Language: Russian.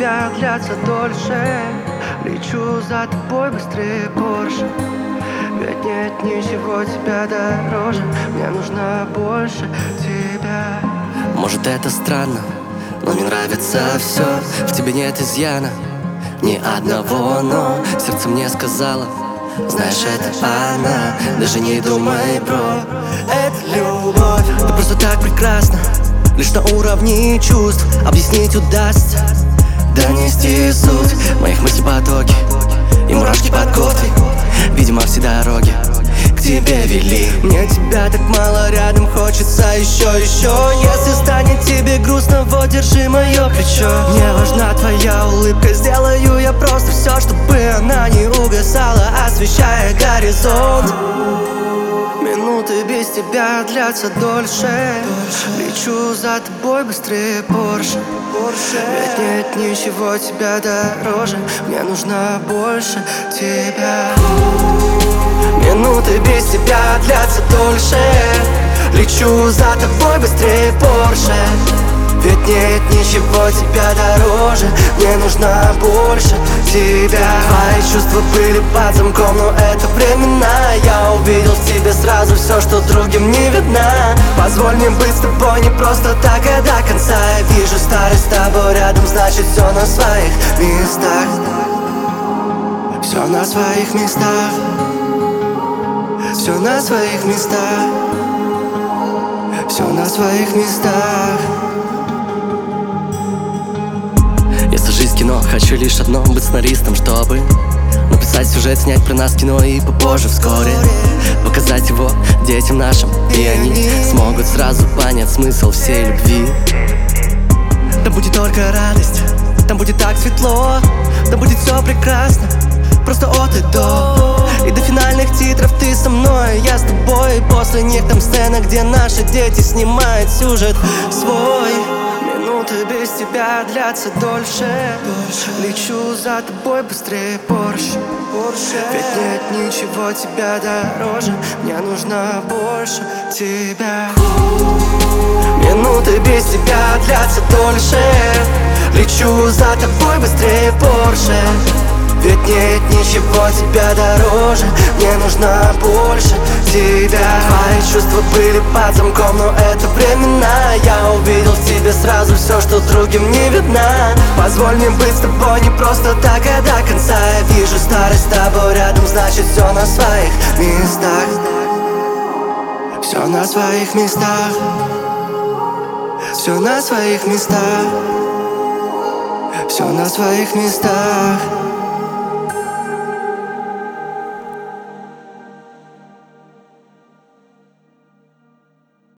тебя длятся дольше. Лечу за тобой быстрее Порше. Ведь нет ничего тебя дороже. Мне нужно больше тебя. Может, это странно, но мне нравится все. В тебе нет изъяна, ни одного, но сердце мне сказала: знаешь, это она. Даже не думай, бро, это любовь. Ты просто так прекрасна, лишь на уровне чувств объяснить удастся. Донести суть моих мыслей потоки и мурашки под кофтой. Видимо, все дороги к тебе вели. Мне тебя так мало рядом, хочется еще. Если станет тебе грустно, вот держи мое плечо. Мне важна твоя улыбка, сделаю я просто все, чтобы она не угасала, освещая горизонт. Минуты без тебя длятся дольше. Лечу за тобой быстрее Порше. Ведь нет ничего тебя дороже. Мне нужно больше тебя. Минуты без тебя длятся дольше. Лечу за тобой быстрее Порше. Ведь нет ничего тебя дороже. Мне нужно больше тебя. Твои чувства были под замком, но это временно. Я увидел в тебе сразу все, что другим не видно. Позволь мне быть с тобой не просто так, а до конца. Я вижу старость с тобой рядом, значит все на своих местах. Все на своих местах. Все на своих местах. Все на своих местах. Я сажусь в кино, хочу лишь одно — быть сценаристом, чтобы написать сюжет, снять про нас кино и попозже вскоре показать его детям нашим, и они смогут сразу понять смысл всей любви. Там будет только радость, там будет так светло, там будет все прекрасно, просто от и до. И до финальных титров ты со мной, я с тобой. И после них там сцена, где наши дети снимают сюжет свой. Минуты без тебя длятся дольше. Лечу за тобой быстрее Порше. Ведь нет ничего тебя дороже. Мне нужно больше тебя. Минуты без тебя длятся дольше. Лечу за тобой быстрее Порше. Ведь нет ничего тебя дороже. Мне нужно больше тебя. Твои чувства были под замком, но это временно. Я увидел в тебе сразу все, что другим не видно. Позволь мне быть с тобой не просто так, а до конца. Я вижу старость с тобой рядом, значит все на своих местах. Все на своих местах. Все на своих местах. Все на своих местах.